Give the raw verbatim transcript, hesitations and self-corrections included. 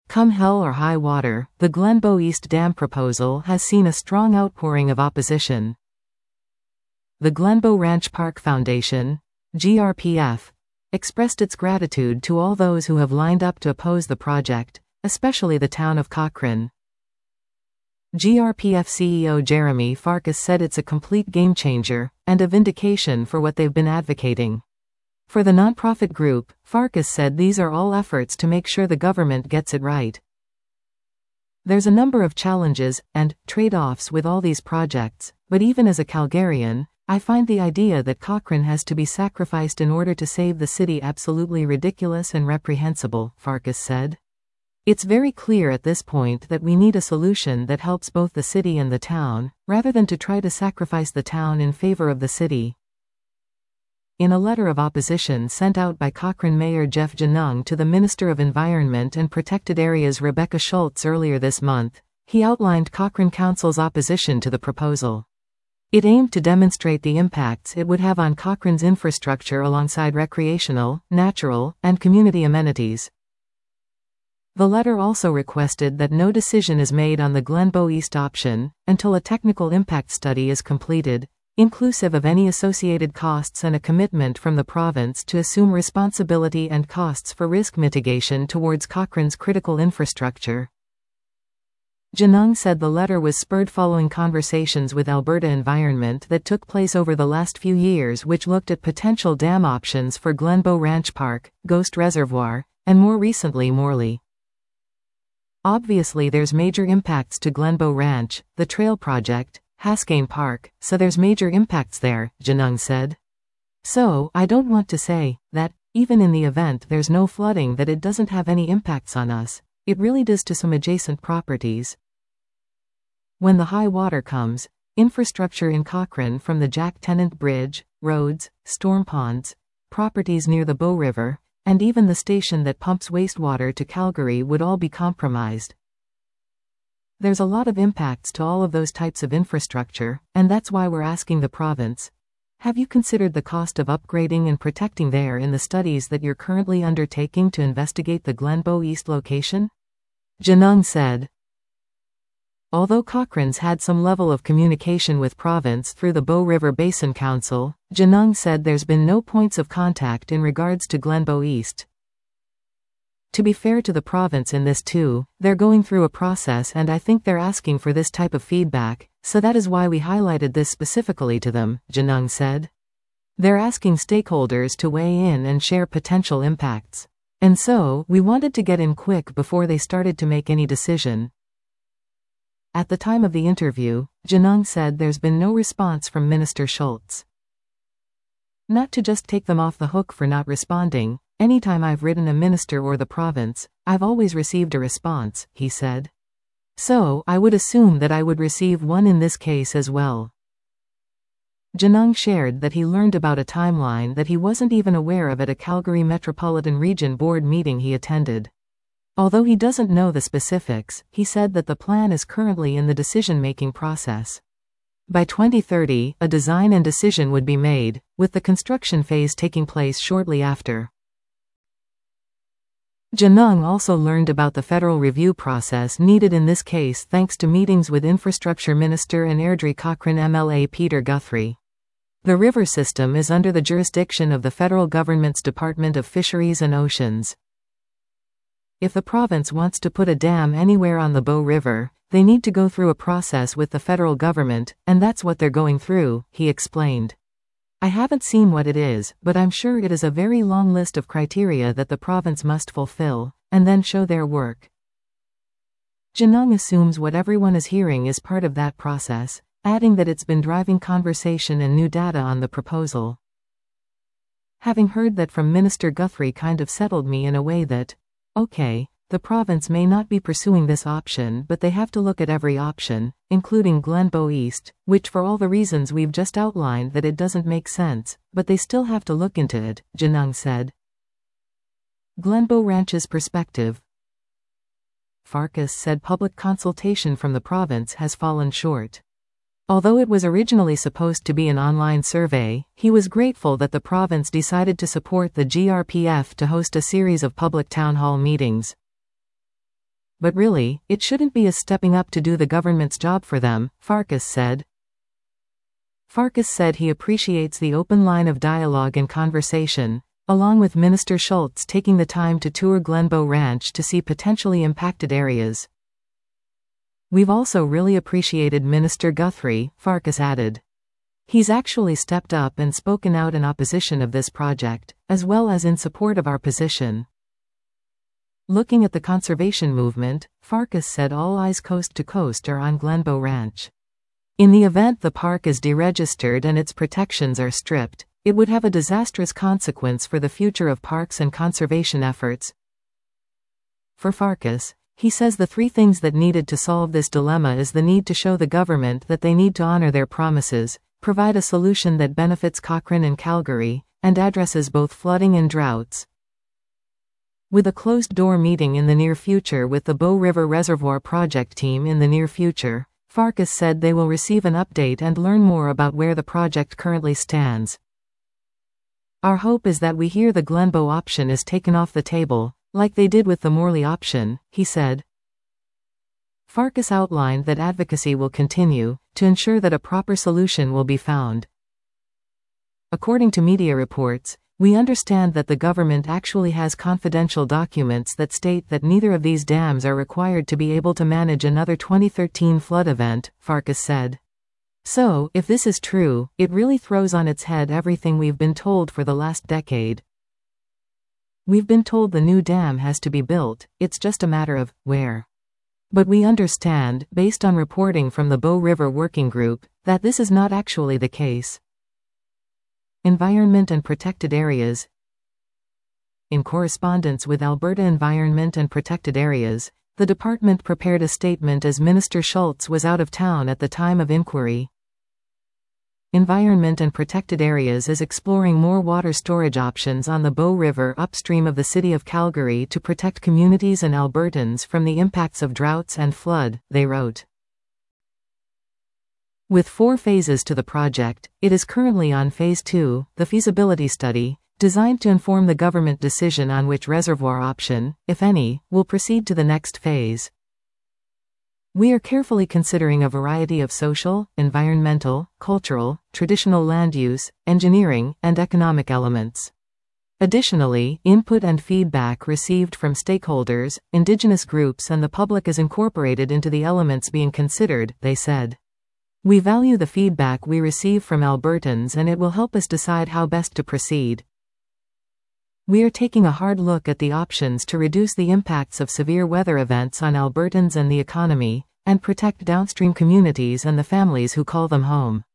Come hell or high water, the Glenbow East Dam proposal has seen a strong outpouring of opposition. The Glenbow Ranch Park Foundation, G R P F, expressed its gratitude to all those who have lined up to oppose the project, especially the town of Cochrane. G R P F C E O Jeremy Farkas said it's a complete game-changer, and a vindication for what they've been advocating. For the nonprofit group, Farkas said these are all efforts to make sure the government gets it right. There's a number of challenges and trade-offs with all these projects, but even as a Calgarian, I find the idea that Cochrane has to be sacrificed in order to save the city absolutely ridiculous and reprehensible, Farkas said. It's very clear at this point that we need a solution that helps both the city and the town, rather than to try to sacrifice the town in favor of the city. In a letter of opposition sent out by Cochrane Mayor Jeff Genung to the Minister of Environment and Protected Areas Rebecca Schultz earlier this month, he outlined Cochrane Council's opposition to the proposal. It aimed to demonstrate the impacts it would have on Cochrane's infrastructure alongside recreational, natural, and community amenities. The letter also requested that no decision is made on the Glenbow East option until a technical impact study is completed, inclusive of any associated costs, and a commitment from the province to assume responsibility and costs for risk mitigation towards Cochrane's critical infrastructure. Genung said the letter was spurred following conversations with Alberta Environment that took place over the last few years, which looked at potential dam options for Glenbow Ranch Park, Ghost Reservoir, and more recently Morley. Obviously there's major impacts to Glenbow Ranch, the trail project, Haskayne Park, so there's major impacts there, Genung said. So, I don't want to say that, even in the event there's no flooding, that it doesn't have any impacts on us. It really does to some adjacent properties. When the high water comes, infrastructure in Cochrane, from the Jack Tennant Bridge, roads, storm ponds, properties near the Bow River, and even the station that pumps wastewater to Calgary would all be compromised. There's a lot of impacts to all of those types of infrastructure, and that's why we're asking the province, have you considered the cost of upgrading and protecting there in the studies that you're currently undertaking to investigate the Glenbow East location? Genung said. Although Cochrane's had some level of communication with province through the Bow River Basin Council, Genung said there's been no points of contact in regards to Glenbow East. To be fair to the province in this too, they're going through a process, and I think they're asking for this type of feedback, so that is why we highlighted this specifically to them, Genung said. They're asking stakeholders to weigh in and share potential impacts. And so, we wanted to get in quick before they started to make any decision. At the time of the interview, Genung said there's been no response from Minister Schultz. Not to just take them off the hook for not responding, anytime I've written a minister or the province, I've always received a response, he said. So, I would assume that I would receive one in this case as well. Genung shared that he learned about a timeline that he wasn't even aware of at a Calgary Metropolitan Region Board meeting he attended. Although he doesn't know the specifics, he said that the plan is currently in the decision-making process. By twenty thirty, a design and decision would be made, with the construction phase taking place shortly after. Genung also learned about the federal review process needed in this case thanks to meetings with Infrastructure Minister and Airdrie Cochrane M L A Peter Guthrie. The river system is under the jurisdiction of the federal government's Department of Fisheries and Oceans. If the province wants to put a dam anywhere on the Bow River, they need to go through a process with the federal government, and that's what they're going through, he explained. I haven't seen what it is, but I'm sure it is a very long list of criteria that the province must fulfill, and then show their work. Genung assumes what everyone is hearing is part of that process, adding that it's been driving conversation and new data on the proposal. Having heard that from Minister Guthrie kind of settled me in a way that, okay, the province may not be pursuing this option, but they have to look at every option, including Glenbow East, which for all the reasons we've just outlined that it doesn't make sense, but they still have to look into it, Genung said. Glenbow Ranch's perspective. Farkas said public consultation from the province has fallen short. Although it was originally supposed to be an online survey, he was grateful that the province decided to support the G R P F to host a series of public town hall meetings. but really, it shouldn't be us stepping up to do the government's job for them, Farkas said. Farkas said he appreciates the open line of dialogue and conversation, along with Minister Schultz taking the time to tour Glenbow Ranch to see potentially impacted areas. We've also really appreciated Minister Guthrie, Farkas added. He's actually stepped up and spoken out in opposition of this project, as well as in support of our position. Looking at the conservation movement, Farkas said all eyes coast to coast are on Glenbow Ranch. In the event the park is deregistered and its protections are stripped, it would have a disastrous consequence for the future of parks and conservation efforts. For Farkas, he says the three things that needed to solve this dilemma is the need to show the government that they need to honor their promises, provide a solution that benefits Cochrane and Calgary, and addresses both flooding and droughts. With a closed-door meeting in the near future with the Bow River Reservoir Project team in the near future, Farkas said they will receive an update and learn more about where the project currently stands. Our hope is that we hear the Glenbow option is taken off the table, like they did with the Morley option, he said. Farkas outlined that advocacy will continue, to ensure that a proper solution will be found. According to media reports, we understand that the government actually has confidential documents that state that neither of these dams are required to be able to manage another twenty thirteen flood event, Farkas said. So, if this is true, it really throws on its head everything we've been told for the last decade. We've been told the new dam has to be built, it's just a matter of where. But we understand, based on reporting from the Bow River Working Group, that this is not actually the case. Environment and Protected Areas. In correspondence with Alberta Environment and Protected Areas, the department prepared a statement as Minister Schultz was out of town at the time of inquiry. Environment and Protected Areas is exploring more water storage options on the Bow River upstream of the city of Calgary to protect communities and Albertans from the impacts of droughts and flood, they wrote. With four phases to the project, it is currently on Phase two, the feasibility study, designed to inform the government decision on which reservoir option, if any, will proceed to the next phase. We are carefully considering a variety of social, environmental, cultural, traditional land use, engineering, and economic elements. Additionally, input and feedback received from stakeholders, Indigenous groups and the public is incorporated into the elements being considered, they said. We value the feedback we receive from Albertans and it will help us decide how best to proceed. We are taking a hard look at the options to reduce the impacts of severe weather events on Albertans and the economy, and protect downstream communities and the families who call them home.